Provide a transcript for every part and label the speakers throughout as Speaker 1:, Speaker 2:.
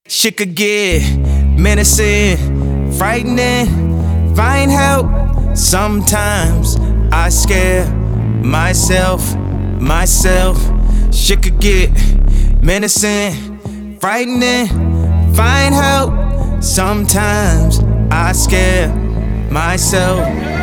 Speaker 1: Shit could get menacing, frightening, find help. Sometimes I scare myself. Shit could get menacing, frightening, find help. Sometimes I scare myself.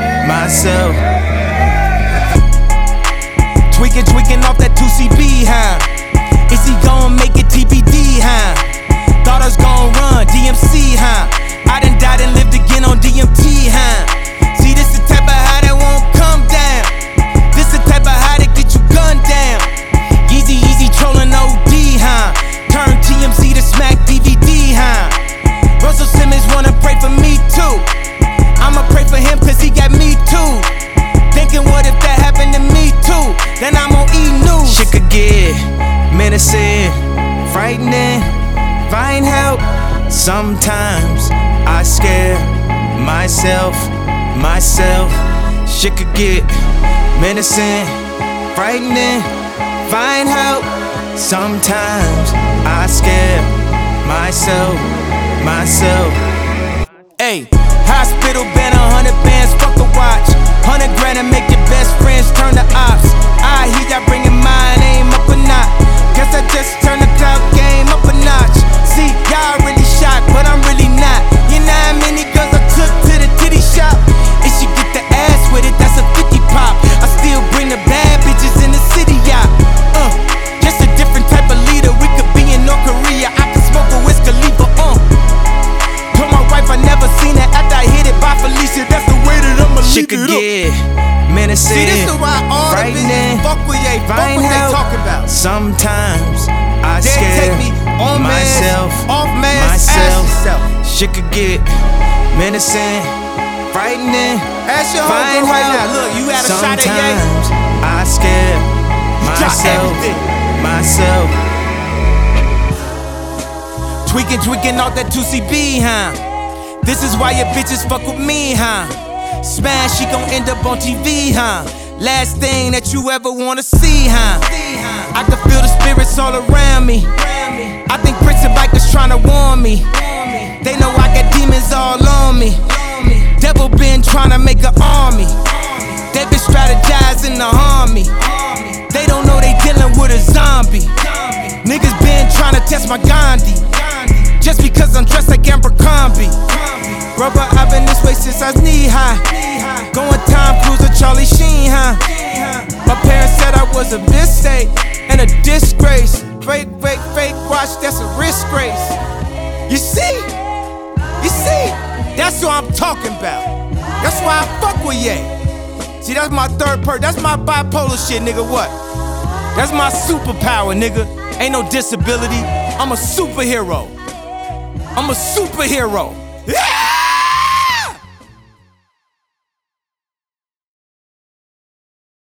Speaker 1: Tweaking off that 2CB, huh? Is he gon' make it TBD, huh? Thought I was gon' run DMC, huh? I done died and lived again on DMT, huh? See, this the type of high that won't come down. This the type of high that get you gunned down. Easy trolling OD, huh? Turn TMZ to smack DVD, huh? Russell Simmons wanna pray for me too. I'ma pray for him cause he got me too. Thinking what if that happened to me too? Then I'm on E-News. Shit could get menacing, frightening, find help. Sometimes I scare myself. Shit could get menacing, frightening, find help. Sometimes I scare myself. Hey, hospital been 100 bands, fuck a watch. 100 grand and make your best friends turn to ops. I hear y'all bringing my name up a notch. Guess I just turned the cloud game up a notch. See, y'all really shocked, but I'm really not. You know how many girls I took to the titty shop? If she get the ass with it, that's a 50 pop. I still bring the bad bitches in the city, yeah. Just a different type of leader. We could be in North Korea. I could smoke a Wiz Khalifa, Told my wife I never seen her after I hit it by Felicia. That's the way that I'ma leave shit could get menacing.
Speaker 2: See, this is why all the bitches fuck with they talking about.
Speaker 1: Sometimes I
Speaker 2: They
Speaker 1: scare
Speaker 2: take me on
Speaker 1: myself.
Speaker 2: off mask, ask yourself.
Speaker 1: Shit could get menacing, frightening,
Speaker 2: Ask your
Speaker 1: find
Speaker 2: homegirl right
Speaker 1: help.
Speaker 2: now. Look, you had a shot at Ye.
Speaker 1: Sometimes I scare
Speaker 2: Drop
Speaker 1: myself. Tweaking off that 2CB, huh? This is why your bitches fuck with me, huh? Smash, she gon' end up on TV, huh? Last thing that you ever wanna see, huh? I can feel the spirits all around me. I think prison bikers tryna warn me. They know I got demons all on me. Devil been tryna make an army. They been strategizing to harm me. They don't know they dealing with a zombie. Niggas been tryna test my Gandhi. Just because I'm dressed like Abercrombie. Rubber, I've been this way since I was knee high. Going Tom Cruise or Charlie Sheen, huh? My parents said I was a mistake and a disgrace. Fake watch, that's a risk race. You see? That's what I'm talking about. That's why I fuck with Ye. See, that's my third part. That's my bipolar shit, nigga. What? That's my superpower, nigga. Ain't no disability. I'm a superhero.